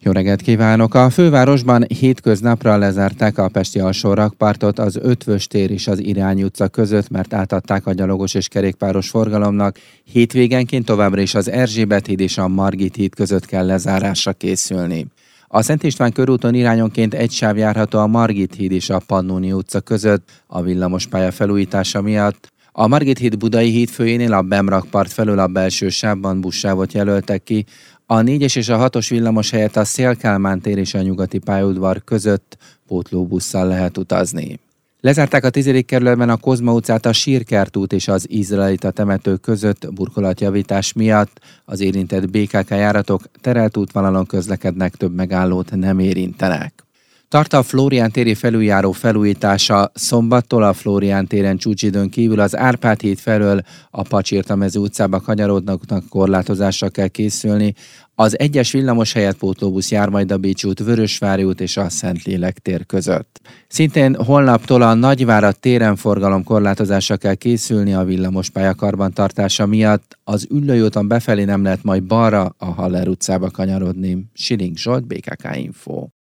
Jó reggelt kívánok! A fővárosban hétköznapra lezárták a pesti alsórakpartot az Ötvös tér és az Irány utca között, mert átadták a gyalogos és kerékpáros forgalomnak. Hétvégenként továbbra is az Erzsébet híd és a Margit híd között kell lezárásra készülni. A Szent István körúton irányonként egy sáv járható a Margit híd és a Pannóni utca között a villamospálya felújítása miatt. A Margit híd Budai hídfőjénél a Bemrakpart felől a belső sávban buszsávot jelöltek ki, a 4-es és a 6-os villamos helyett a Széll-Kálmán tér és a Nyugati pályaudvar között pótlóbusszal lehet utazni. Lezárták a 10. kerületben a Kozma utcát a Sírkert út és az Izraelita temető között burkolatjavítás miatt. Az érintett BKK járatok terelt útvonalon közlekednek, több megállót nem érintenek. Tart a Flórián téri felüljáró felújítása. Szombattól a Flórián téren csúcsidőn kívül az Árpád híd felől a Pacsirtamező utcába kanyarodnak, korlátozásra kell készülni. Az 1-es villamos helyett pótlóbusz jár majd a Bécsi út, Vörösvári út és a Szentlélek tér között. Szintén holnaptól a Nagyvárad téren forgalomkorlátozásra kell készülni a villamospálya karbantartása miatt. Az Üllői úton befelé nem lehet majd balra a Haller utcába kanyarodni. Siling Zsolt, BKK Info.